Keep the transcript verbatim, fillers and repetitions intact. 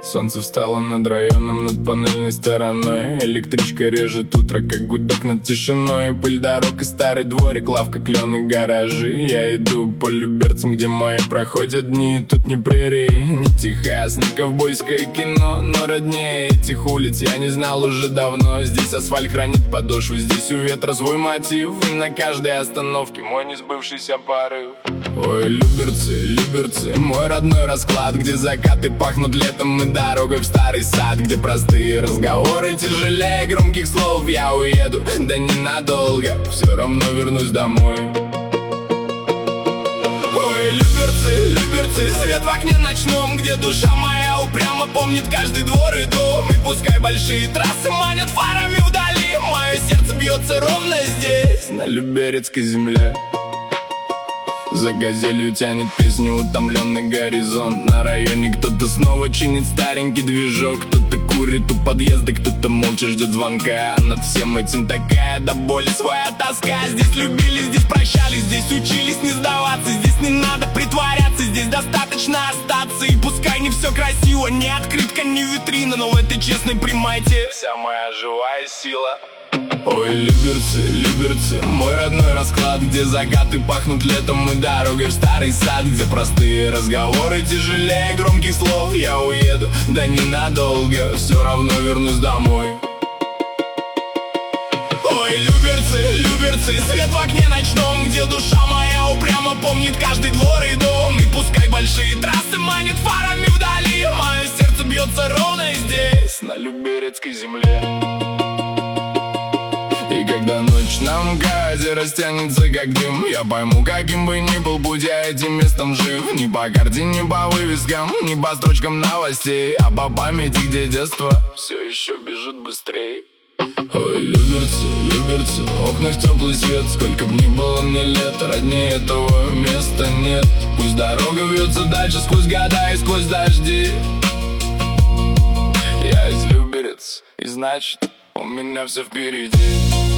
Солнце встало над районом, над панельной стороной. Электричка режет утро, как гудок над тишиной. Пыль дорог и старый дворик, лавка, клен и гаражи. Я иду по Люберцам, где мои проходят дни. Тут не прерии, не Техас, не ковбойское кино, но роднее этих улиц я не знал уже давно. Здесь асфальт хранит подошву, здесь у ветра свой мотив. И на каждой остановке мой несбывшийся порыв. Ой, Люберцы, Люберцы, мой родной расклад, где закаты пахнут летом и дорогой в старый сад, где простые разговоры тяжелее громких слов. Я уеду, да ненадолго, все равно вернусь домой. Ой, Люберцы, Люберцы, свет в окне ночном, где душа моя упрямо помнит каждый двор и дом. И пускай большие трассы манят фарами вдали, мое сердце бьется ровно здесь, на люберецкой земле. За газелью тянет песню утомленный горизонт. На районе кто-то снова чинит старенький движок. Кто-то курит у подъезда, кто-то молча ждет звонка. Над всем этим такая до боли своя тоска. Здесь любили, здесь прощались, здесь учились не сдаваться. Здесь не надо притворяться, здесь достаточно остаться. И пускай не все красиво, не открытка, не витрина, но в этой честной примате вся моя живая сила. Ой, Люберцы, Люберцы, мой родной расклад, где закаты пахнут летом и дорогой в старый сад, где простые разговоры тяжелее громких слов. Я уеду, да ненадолго, все равно вернусь домой. Ой, Люберцы, Люберцы, свет в окне ночном, где душа моя упрямо помнит каждый двор и дом. И пускай большие трассы манят фарами вдали, мое сердце бьется ровно здесь, на люберецкой земле. И когда ночь на МКАДе растянется как дым, я пойму, каким бы ни был путь, я этим местом жив. Ни по карте, ни по вывескам, ни по строчкам новостей, а по памяти, где детство все еще бежит быстрей. Ой, Люберцы, Люберцы, в окнах теплый свет. Сколько б ни было мне лет, роднее этого места нет. Пусть дорога вьется дальше сквозь года и сквозь дожди. Я из Люберец, и значит, у меня все впереди.